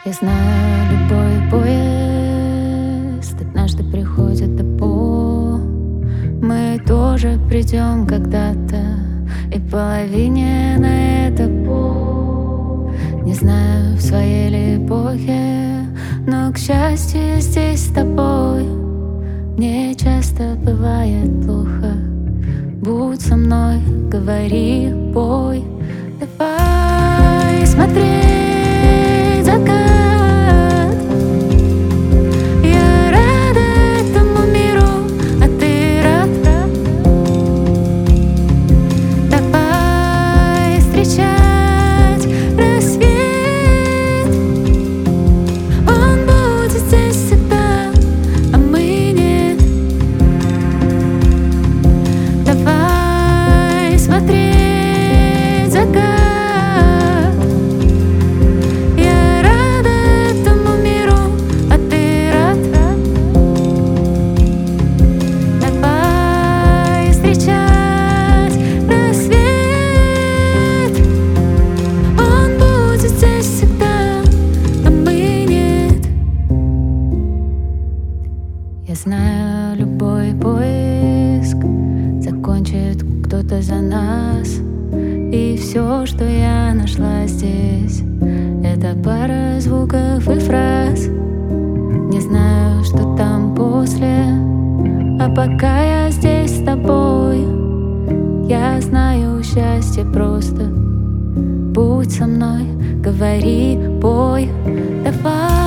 Я знаю, любой поезд однажды приходит до По. Мы тоже придем когда-то, и половине на это По. Не знаю, в своей ли эпохе, но, к счастью, здесь с тобой. Мне часто бывает плохо. Будь со мной, говори, пой. Давай смотреть закат. Я рада этому миру, а ты рад. Давай встречать рассвет. Он будет здесь всегда, а мы нет. Давай смотреть закат. Я рада этому миру, а ты рад. Давай встречать рассвет. Он будет здесь всегда, а мы нет. Я знаю, любой поиск закончит кто-то за нас. И все, что я нашла здесь, это пара звуков и фраз. Не знаю, что там после, а пока я здесь с тобой, я знаю, счастье просто. Будь со мной, говори, пой. Давай